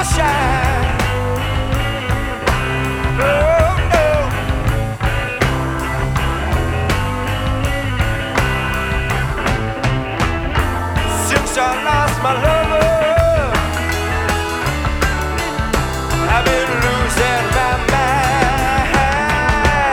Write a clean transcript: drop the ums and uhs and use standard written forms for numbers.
shine. Oh, no. Since I lost my lover, I've been losing